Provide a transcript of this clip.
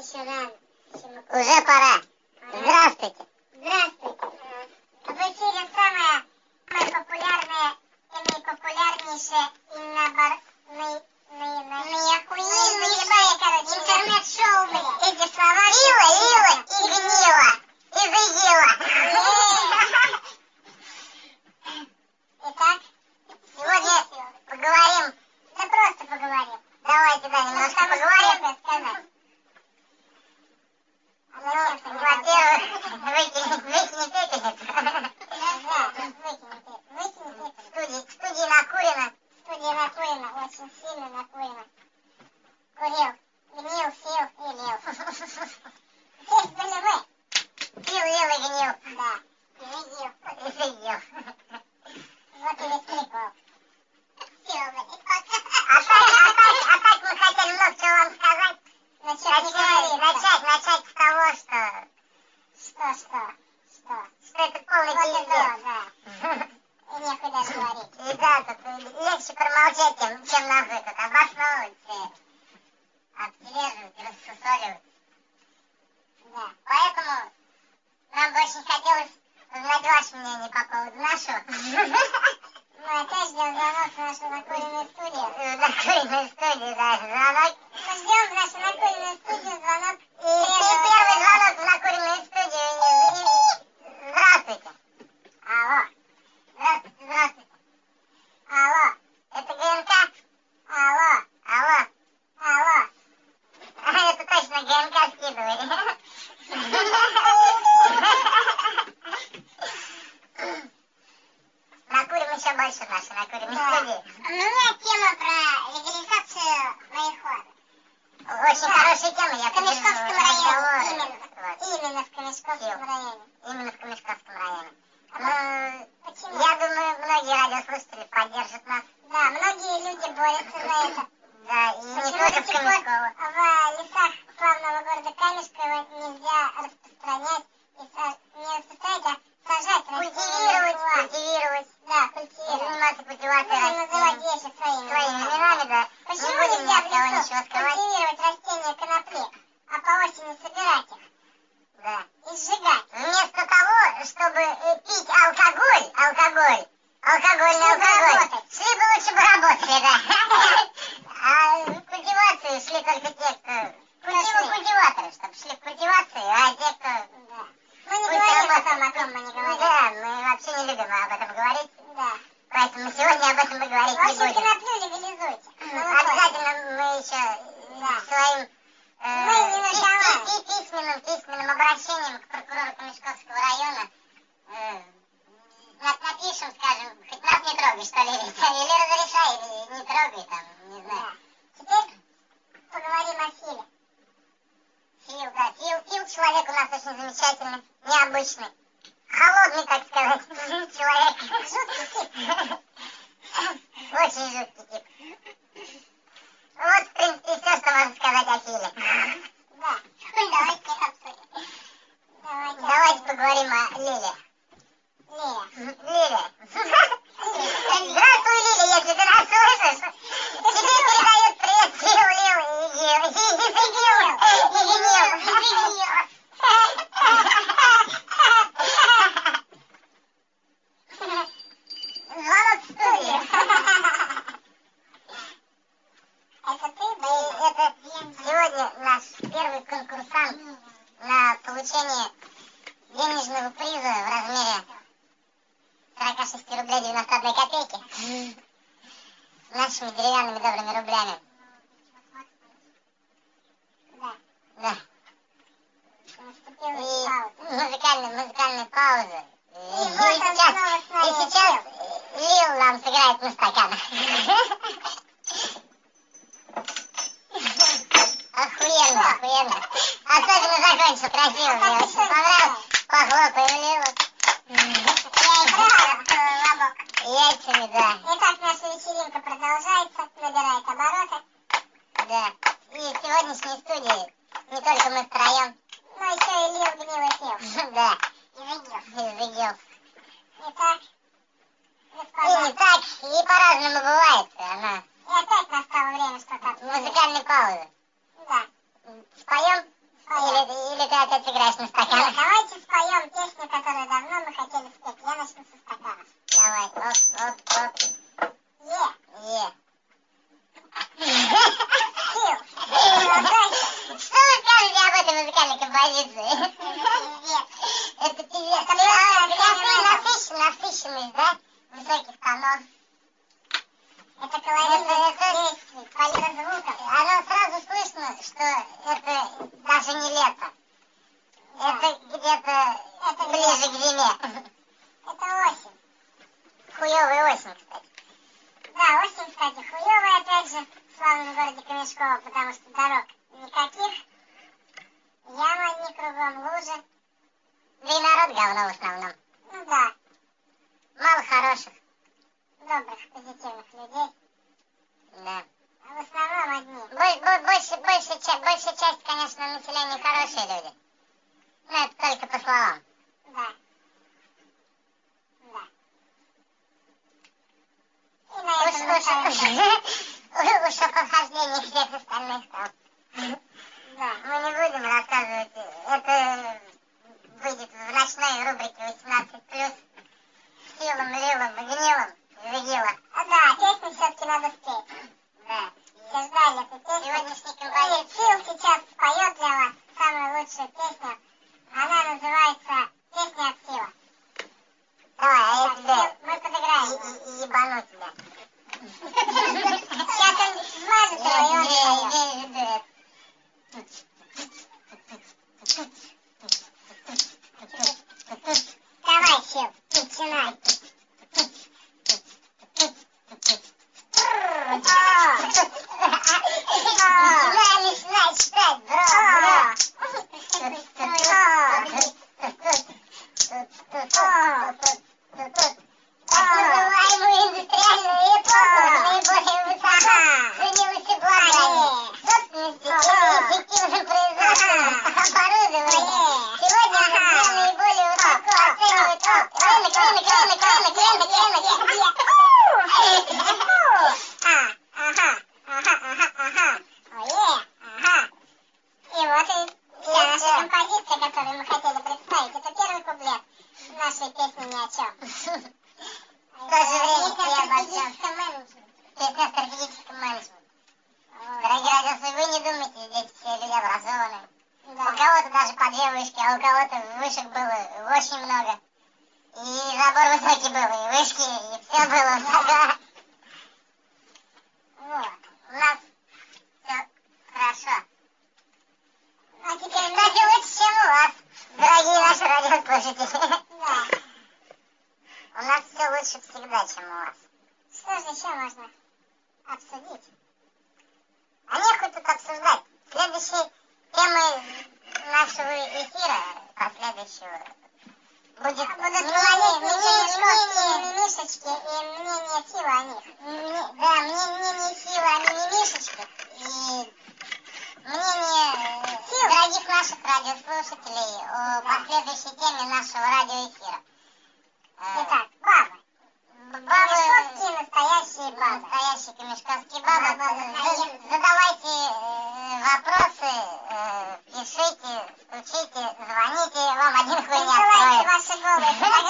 еще рано. Уже пора. Здравствуйте. Здравствуйте. В эфире самое популярное и наипопулярнейшее интернет-шоу, блядь. Эти слова... Лила и гнила. И заела. Итак, Сегодня поговорим. да просто поговорим. Давайте, да, немножко поговорим. Сказать. А Ну, зачем ты мне во-первых, выкинь пепельницу. Да, выкинете. В студии накурено. Студия накурена, очень сильно накурена. Курил, гнил, сел и лел. Здесь были мы. Пил, ел и гнил. Да, и заел. И заел. Вот и весь прикол. Всё, блядь. А так мы хотели много чего вам сказать. Насчет не говорится. Начать с того, что Что? это полный Вот и пиздец. то, да. И нехуй даже говорить. И да, тут легче промолчать, чем нахуй тут обосновывать, обслеживать, рассусоливать. Да. Поэтому нам бы очень хотелось узнать ваше мнение по поводу нашего. Мы опять ждем звонок в нашу накуренную студию. Накуренную студию, да, звонок. Мы ждем в нашу накуренную студию звонок. И первый звонок в накуренную студию. Здравствуйте. Алло. Здравствуйте. Алло. Это ГНК? Алло. Алло. Это точно ГНК скидывали. Накурим еще больше в нашей накуренной студии. У меня тема про легализацию марихуаны. Очень хорошая тема, я В Камешковском районе. Вот. Именно в Камешковском районе. Именно в Камешковском районе. Почему? Я думаю, многие радиослушатели поддержат нас. Да, многие люди борются за это. Да, и не Почему только до в сих пор Камешково. в лесах славного города Камешкова нельзя распространять не распространять, а сажать Культивировать. Да, культивировать. Заниматься культивацией Нужно называть растений. вещи своими Своими именами, да. Почему Не будем ни нельзя от в кого лесу ничего скрывать. культивировать растения конопли, а по осени собирать их Да. и сжигать? Вместо того, чтобы пить алкогольный алкоголь, шли бы лучше бы работали, да. А в культивацию шли только те, кто... Культиваторы, чтобы шли в культивацию, а те, кто... Да. Мы не Пусть говорим о работают. том, о ком мы не говорим. Да, мы вообще не любим об этом говорить, Да. поэтому сегодня об этом мы говорить В не общем, будем. коноплю легализуйте. Обязательно мы еще Да. своим Мы не наркоманы. письменным обращением к прокурору Камешковского района напишем, скажем, хоть нас не трогай, что ли, или разрешай, или не трогай, там, не Да. знаю. Теперь поговорим о Филе. Фил, да, Фил человек у нас очень замечательный, необычный, холодный, так сказать, человек. Жуткий тип. Очень жуткий тип. Вот, в принципе, все, что можно сказать о Филе. Да. Давайте их обсудим. Давайте поговорим о Лиле. Лея. Лиля. Здравствуй, Лиля, если ты нас слышишь. Тебе передает привет Фил, Лил и Звонок в студию. Это ты, да? Это сегодня наш первый конкурсант на получение денежного приза в размере 46 рублей 91 копейки. Нашими деревянными добрыми рублями. Да. Да. Наступила И пауза. музыкальная пауза. И вот он снова с нами. сейчас Лил нам сыграет на стаканах. Охуенно. Особенно закончил красиво, мне очень понравилось. Похлопаем Лилу. Яйцами, да. Итак, наша вечеринка продолжается, набирает обороты. Да. И в сегодняшней студии не только мы втроем. Но еще и Лил, Гнил и Фил. Да. И Загил. И Загил. Итак, И господа. не так, и по-разному бывает. Она И опять настало время что-то обсудить. музыкальной паузы. Да. Споем? ты опять играешь на стаканах? Давайте споем песню, которую давно мы хотели спеть. Я начну со стаканов. Давай, оп. Е. Что вы скажете об этой музыкальной композиции? Это певец. Насыщенность, да? Высоких тонов. Это колоритность действий, палитра звуков. Оно сразу слышно, что это даже не лето. Это где-то ближе к зиме. Это осень. Хуёвая осень, кстати. Да, осень, кстати, хуёвая, опять же, в славном городе Камешково, потому что дорог никаких, ямы одни кругом, лужи. Да и народ говно в основном. Ну да, Мало хороших. добрых, позитивных людей. Да. А в основном одни. Большая часть, конечно, населения хорошие люди. Но это только по словам. Да. Да. И на этом мы ставим. Уж о похождениях всех остальных там. Да. Мы не будем рассказывать. Это выйдет в ночной рубрике 18+. Силам, лилам, гнилом, загила. А да, песню все-таки надо спеть. Да. Все ждали эту песню. Сегодняшний И композиция. Фил сейчас споет для вас самую лучшую песню. Она называется «Песня от Фила». Давай, а я Так, тебя Фил, мы подыграем. и ебану тебя. Сейчас он смажет его, и он споет. Давай, Фил, начинай. Начинай читать, бро. Называемую индустриальную эпоху наиболее высоко ценилось и благо собственности и эффективным производством оборудования. Сегодня же наиболее высоко оценивают И вот и вся наша композиция, которую мы хотели представить. Это первый куплет нашей песни «Ни о чем». В то же время Песня я о стратегическом менеджменте. Песня о стратегическом менеджменте. Дорогие радиослушатели, вы не думайте, здесь все люди образованные. У Да. кого-то даже по 2 вышки, а у кого-то вышек было очень много. И забор высокий был, и вышки, и все было высоко. Вот. У нас все хорошо. А теперь Кстати, лучше, чем у вас, дорогие наши радиослушатели. Да. У нас все лучше всегда, чем у вас. Что же еще можно обсудить? А нехуй тут обсуждать. Следующей темой нашего эфира, последующего, будет Будут мнение мимишечки и мнение Фила о них. мнение Фила о мимимишечках и мнение дорогих наших радиослушателей о последующей теме нашего радиоэфира. Итак, бабы. Бабы, Камешковские настоящие бабы. настоящие камешковские бабы, Бабы. задавайте вопросы, пишите, стучите, звоните, вам один хуй не Присылайте откроет. ваши голые фотографии